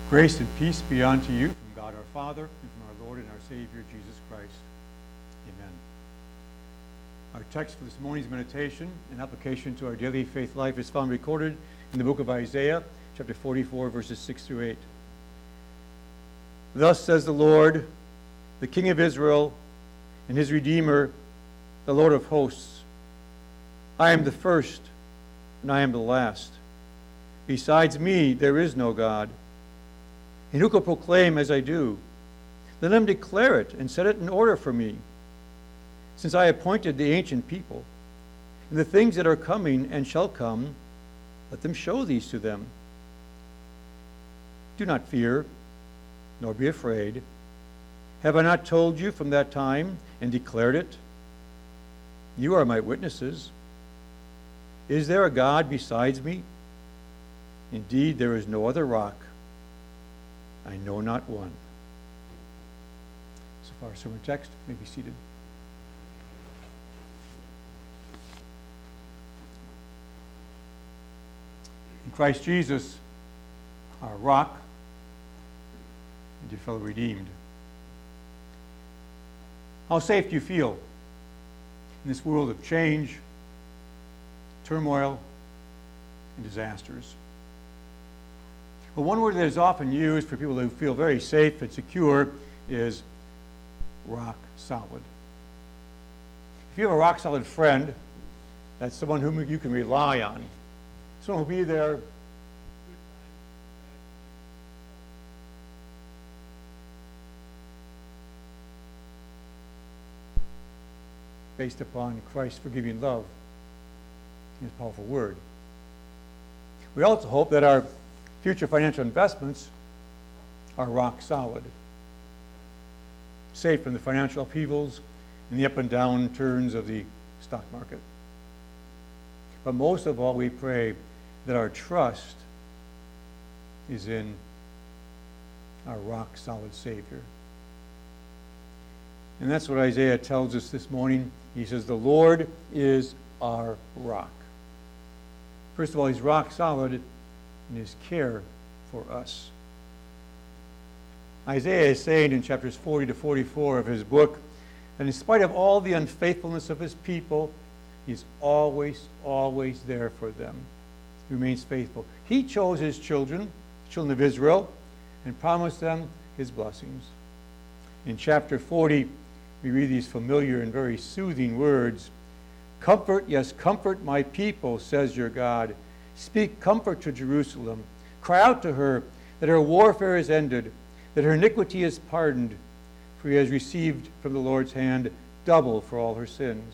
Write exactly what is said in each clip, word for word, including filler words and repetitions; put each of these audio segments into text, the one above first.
Grace and peace be unto you from God our Father and from our Lord and our Savior Jesus Christ. Amen. Our text for this morning's meditation and application to our daily faith life is found recorded in the book of Isaiah, chapter forty-four, verses six through eight. Thus says the Lord, the King of Israel, and his Redeemer, the Lord of hosts. I am the first, and I am the last. Besides me there is no God. And who can proclaim as I do? Let him declare it and set it in order for me. Since I appointed the ancient people, and the things that are coming and shall come, let them show these to them. Do not fear, nor be afraid. Have I not told you from that time and declared it? You are my witnesses. Is there a God besides me? Indeed, there is no other rock. I know not one. So far, sermon text. You may be seated. In Christ Jesus, our rock, and dear fellow redeemed. How safe do you feel in this world of change, turmoil, and disasters? Well, one word that is often used for people who feel very safe and secure is rock solid. If you have a rock solid friend, that's someone whom you can rely on. Someone who will be there based upon Christ's forgiving love and his powerful word. We also hope that our future financial investments are rock solid, safe from the financial upheavals and the up and down turns of the stock market. But most of all, we pray that our trust is in our rock solid Savior. And that's what Isaiah tells us this morning. He says, the Lord is our rock. First of all, he's rock solid in his care for us. Isaiah is saying in chapters forty to forty-four of his book that in spite of all the unfaithfulness of his people, he's always, always there for them. He remains faithful. He chose his children, the children of Israel, and promised them his blessings. In chapter forty, we read these familiar and very soothing words. Comfort, yes, comfort my people, says your God. Speak comfort to Jerusalem. Cry out to her that her warfare is ended, that her iniquity is pardoned, for he has received from the Lord's hand double for all her sins.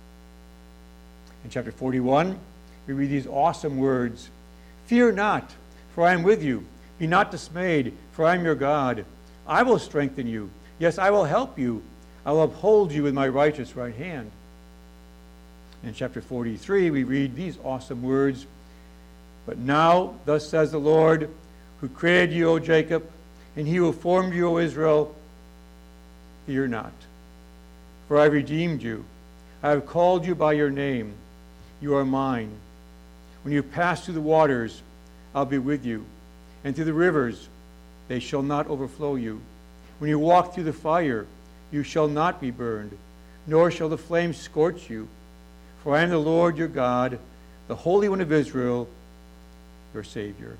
In chapter forty-one, we read these awesome words. Fear not, for I am with you. Be not dismayed, for I am your God. I will strengthen you. Yes, I will help you. I will uphold you with my righteous right hand. In chapter forty-three, we read these awesome words. But now, thus says the Lord, who created you, O Jacob, and he who formed you, O Israel, fear not, for I have redeemed you. I have called you by your name. You are mine. When you pass through the waters, I'll be with you, and through the rivers, they shall not overflow you. When you walk through the fire, you shall not be burned, nor shall the flames scorch you. For I am the Lord your God, the Holy One of Israel, your Savior.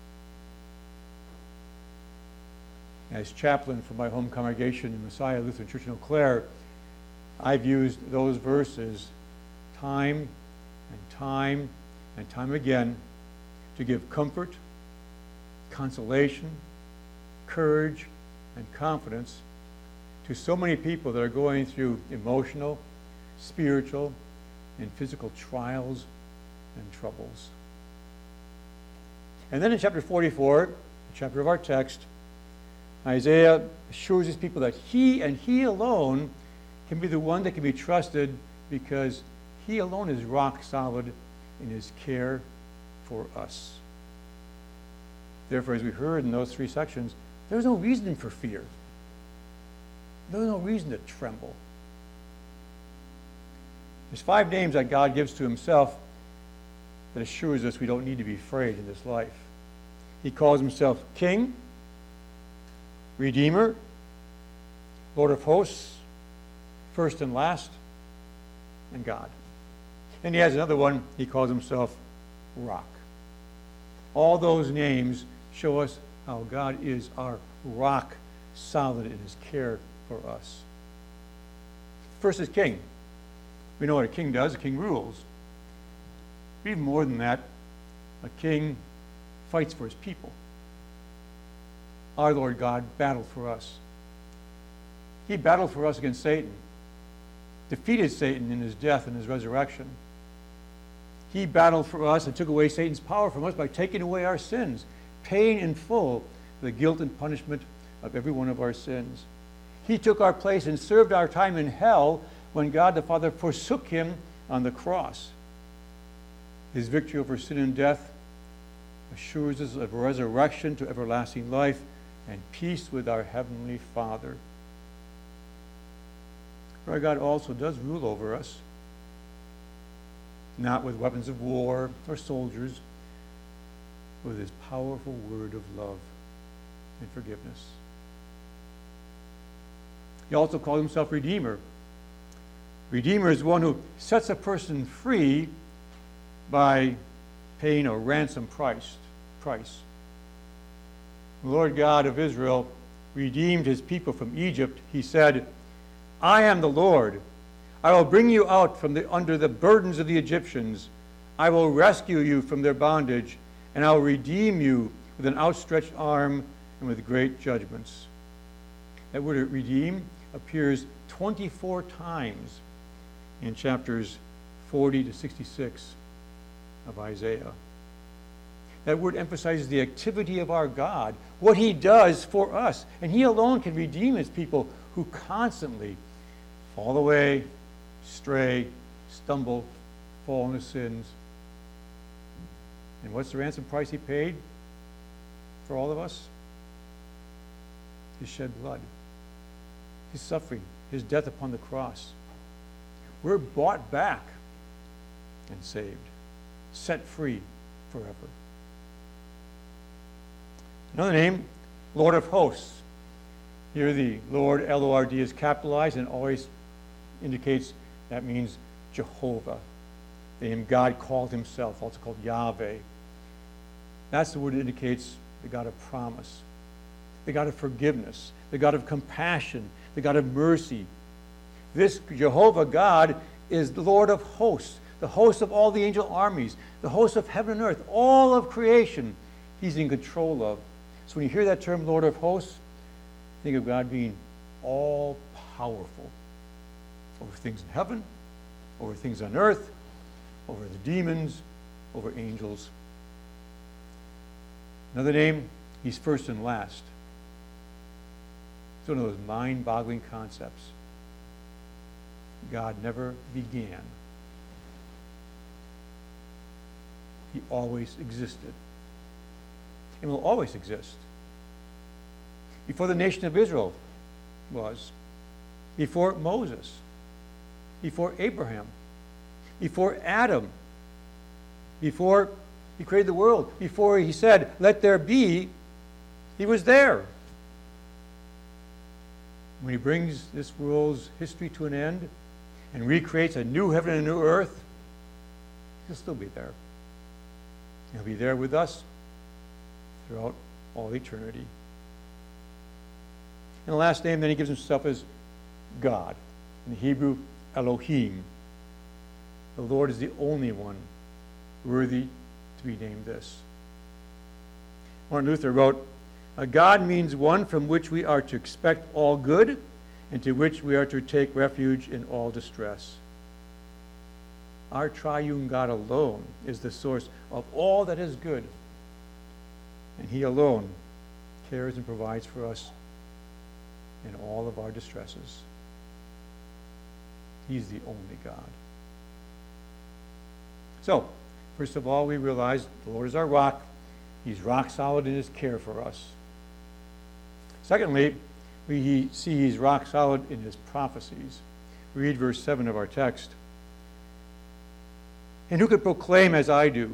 As chaplain for my home congregation in Messiah Lutheran Church in Eau Claire, I've used those verses time and time and time again to give comfort, consolation, courage, and confidence to so many people that are going through emotional, spiritual, and physical trials and troubles. And then in chapter forty-four, the chapter of our text, Isaiah assures his people that he and he alone can be the one that can be trusted because he alone is rock solid in his care for us. Therefore, as we heard in those three sections, there's no reason for fear. There's no reason to tremble. There's five names that God gives to himself that assures us we don't need to be afraid in this life. He calls himself King, Redeemer, Lord of hosts, first and last, and God. And he has another one, he calls himself Rock. All those names show us how God is our rock, solid in his care for us. First is king. We know what a king does. A king rules. But even more than that, a king fights for his people. Our Lord God battled for us. He battled for us against Satan, defeated Satan in his death and his resurrection. He battled for us and took away Satan's power from us by taking away our sins, paying in full the guilt and punishment of every one of our sins. He took our place and served our time in hell when God the Father forsook him on the cross. His victory over sin and death assures us of resurrection to everlasting life and peace with our Heavenly Father. Our God also does rule over us, not with weapons of war or soldiers, but with his powerful word of love and forgiveness. He also called himself Redeemer. Redeemer is one who sets a person free by paying a ransom price. price. The Lord God of Israel redeemed his people from Egypt. He said, I am the Lord. I will bring you out from the, under the burdens of the Egyptians. I will rescue you from their bondage, and I will redeem you with an outstretched arm and with great judgments. That word redeem appears twenty-four times in chapters forty to sixty-six of Isaiah. That word emphasizes the activity of our God, what he does for us. And he alone can redeem his people who constantly fall away, stray, stumble, fall into sins. And what's the ransom price he paid for all of us? His shed blood, his suffering, his death upon the cross. We're bought back and saved, set free forever. Another name, Lord of hosts. Here the Lord, L O R D, is capitalized and always indicates that means Jehovah, the name God called himself, also called Yahweh. That's the word that indicates the God of promise, the God of forgiveness, the God of compassion, the God of mercy. This Jehovah God is the Lord of hosts, the host of all the angel armies, the host of heaven and earth, all of creation he's in control of. So when you hear that term, Lord of hosts, think of God being all-powerful over things in heaven, over things on earth, over the demons, over angels. Another name, he's first and last. It's one of those mind-boggling concepts. God never began. He always existed and will always exist. Before the nation of Israel was, before Moses, before Abraham, before Adam, before he created the world, before he said, let there be, he was there. When he brings this world's history to an end and recreates a new heaven and a new earth, he'll still be there. He'll be there with us throughout all eternity. And the last name then he gives himself is God. In the Hebrew, Elohim. The Lord is the only one worthy to be named this. Martin Luther wrote, a God means one from which we are to expect all good and to which we are to take refuge in all distress. Our triune God alone is the source of all that is good. And he alone cares and provides for us in all of our distresses. He's the only God. So, first of all, we realize the Lord is our rock. He's rock solid in his care for us. Secondly, we see he's rock solid in his prophecies. Read verse seven of our text. And who could proclaim as I do?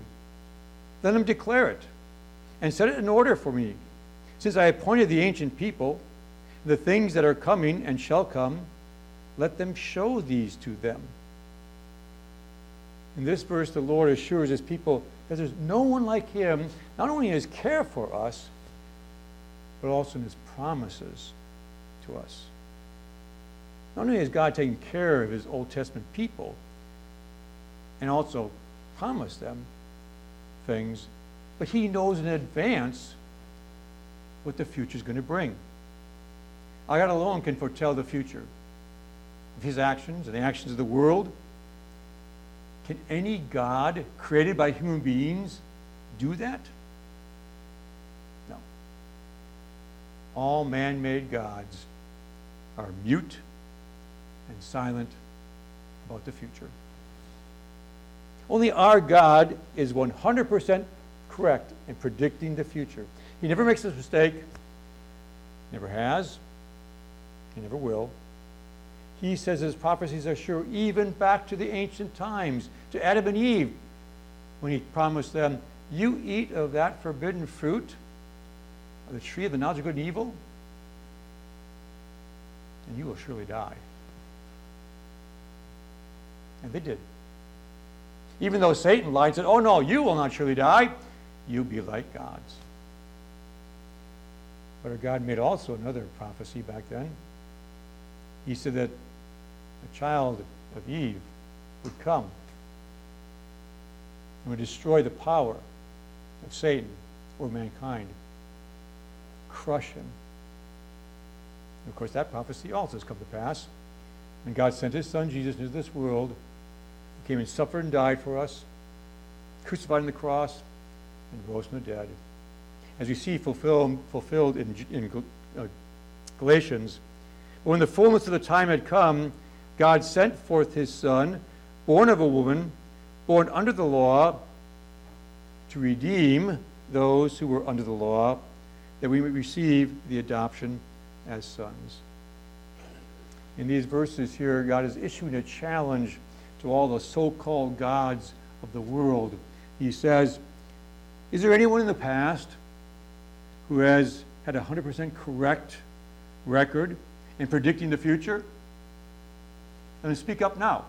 Let him declare it, and set it in order for me. Since I appointed the ancient people, The things that are coming and shall come, let them show these to them. In this verse, the Lord assures his people that there's no one like him, not only in his care for us, but also in his promises to us. Not only has God taken care of his Old Testament people and also promised them things, but he knows in advance what the future is going to bring. Our God alone can foretell the future of his actions and the actions of the world. Can any God created by human beings do that? No. All man-made gods are mute and silent about the future. Only our God is one hundred percent correct in predicting the future. He never makes a mistake, never has, he never will. He says his prophecies are sure even back to the ancient times, to Adam and Eve, when he promised them, you eat of that forbidden fruit, of the tree of the knowledge of good and evil, and you will surely die. And they did. Even though Satan lied and said, oh no, you will not surely die, you'll be like gods. But our God made also another prophecy back then. He said that a child of Eve would come and would destroy the power of Satan or mankind, crush him. And of course, that prophecy also has come to pass. And God sent his son Jesus into this world, who came and suffered and died for us, crucified on the cross, and rose from the dead. As we see fulfilled, fulfilled in, in uh, Galatians, but when the fullness of the time had come, God sent forth his Son, born of a woman, born under the law, to redeem those who were under the law, that we might receive the adoption as sons. In these verses here, God is issuing a challenge to all the so-called gods of the world. He says, is there anyone in the past who has had a one hundred percent correct record in predicting the future? And then speak up now.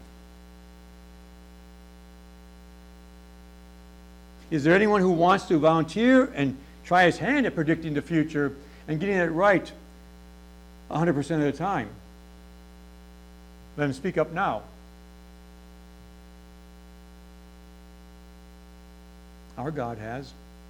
Is there anyone who wants to volunteer and try his hand at predicting the future and getting it right one hundred percent of the time? Let him speak up now. Our God has.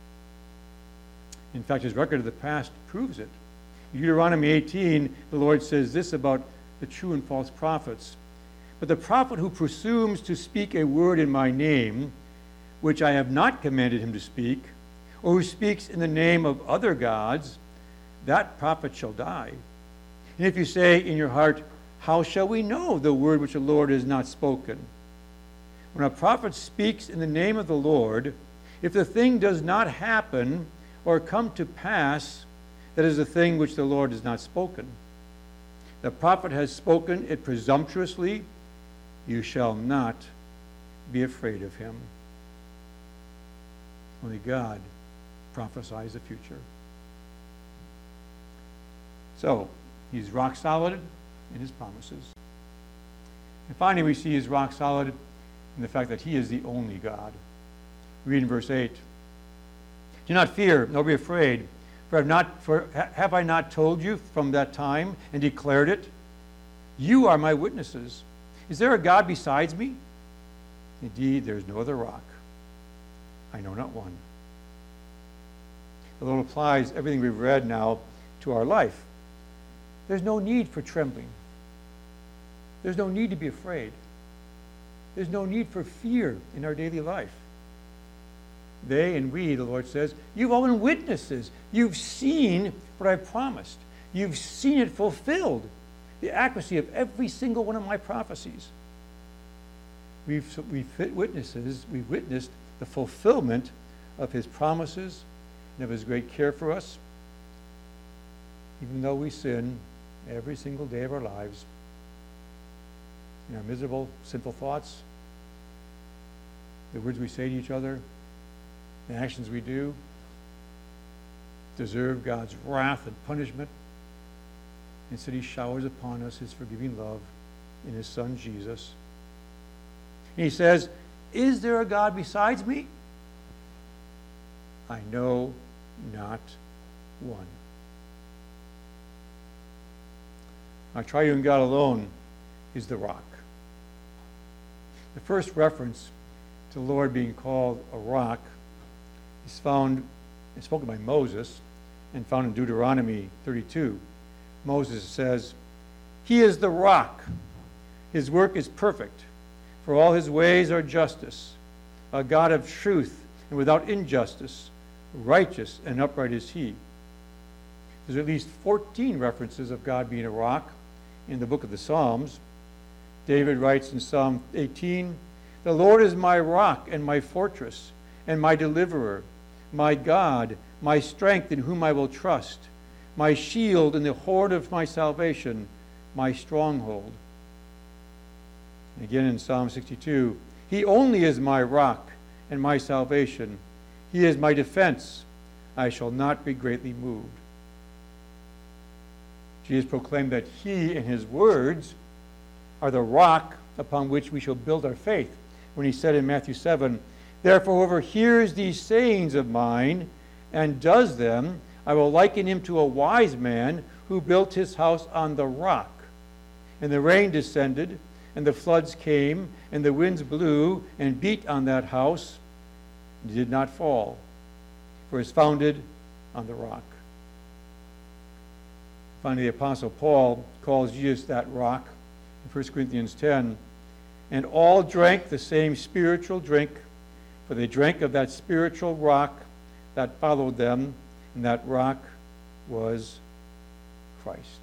In fact, his record of the past proves it. In Deuteronomy eighteen, the Lord says this about the true and false prophets. But the prophet who presumes to speak a word in my name, which I have not commanded him to speak, or who speaks in the name of other gods, that prophet shall die. And if you say in your heart, how shall we know the word which the Lord has not spoken? When a prophet speaks in the name of the Lord, if the thing does not happen or come to pass, that is the thing which the Lord has not spoken. The prophet has spoken it presumptuously. You shall not be afraid of him. Only God prophesies the future. So, he's rock solid in his promises. And finally, we see he's rock solid in the fact that he is the only God. Read in verse eight. Do not fear, nor be afraid. For have, not, for have I not told you from that time and declared it? You are my witnesses. Is there a God besides me? Indeed, there is no other rock. I know not one. The Lord applies everything we've read now to our life. There's no need for trembling. There's no need to be afraid. There's no need for fear in our daily life. They and we, the Lord says, you've all been witnesses. You've seen what I've promised. You've seen it fulfilled. The accuracy of every single one of my prophecies. We've, we've witnesses, we've witnessed the fulfillment of his promises and of his great care for us, even though we sin every single day of our lives in our miserable, sinful thoughts, the words we say to each other, the actions we do deserve God's wrath and punishment. Instead, he showers upon us his forgiving love in his Son, Jesus. And he says, is there a God besides me? I know not one. Our triune God alone is the rock. The first reference to the Lord being called a rock is found, is spoken by Moses, and found in Deuteronomy thirty-two. Moses says, he is the rock. His work is perfect, for all his ways are justice. A God of truth and without injustice, righteous and upright is he. There's at least fourteen references of God being a rock in the book of the Psalms. David writes in Psalm eighteen, the Lord is my rock and my fortress and my deliverer, my God, my strength in whom I will trust, my shield and the horn of my salvation, my stronghold. And again in Psalm sixty-two, he only is my rock and my salvation. He is my defense. I shall not be greatly moved. Jesus proclaimed that he and his words are the rock upon which we shall build our faith, when he said in Matthew seven, therefore whoever hears these sayings of mine and does them, I will liken him to a wise man who built his house on the rock. And the rain descended, and the floods came, and the winds blew and beat on that house, and it did not fall, for it is founded on the rock. Finally, the Apostle Paul calls Jesus that rock in First Corinthians ten. And all drank the same spiritual drink, for they drank of that spiritual rock that followed them, and that rock was Christ.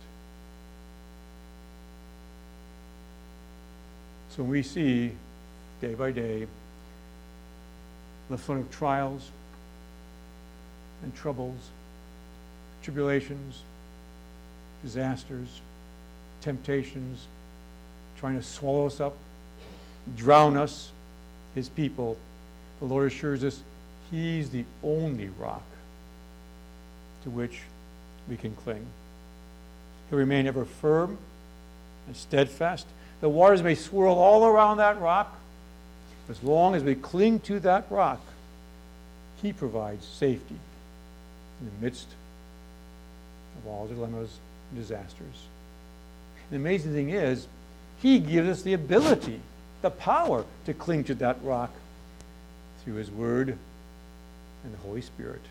So we see, day by day, the flood of trials and troubles, tribulations, disasters, temptations, trying to swallow us up, drown us, his people. The Lord assures us he's the only rock to which we can cling. He'll remain ever firm and steadfast. The waters may swirl all around that rock. As long as we cling to that rock, he provides safety in the midst of all dilemmas and disasters. The amazing thing is, he gives us the ability, the power to cling to that rock through his word and the Holy Spirit.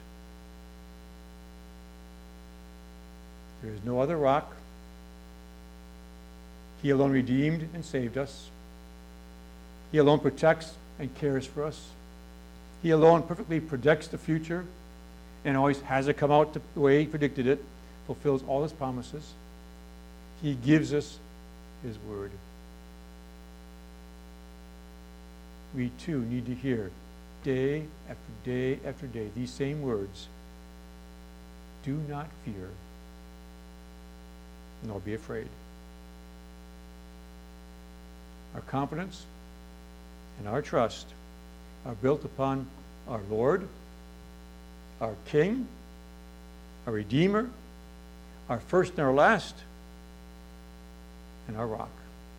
There is no other rock. He alone redeemed and saved us. He alone protects and cares for us. He alone perfectly predicts the future and always has it come out the way he predicted it, fulfills all his promises. He gives us his word. We too need to hear day after day after day these same words. Do not fear, nor be afraid. Our confidence and our trust are built upon our Lord, our King, our Redeemer, our first and our last, and our rock.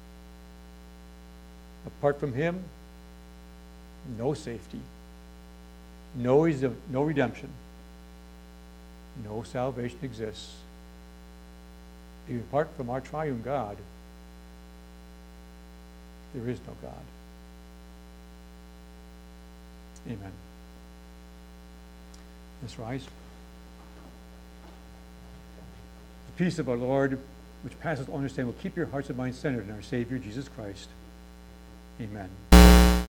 Apart from him, no safety, no, no redemption, no salvation exists. Even apart from our triune God, there is no God. Amen. Let's rise. The peace of our Lord, which passeth all understanding, will keep your hearts and minds centered in our Savior, Jesus Christ. Amen.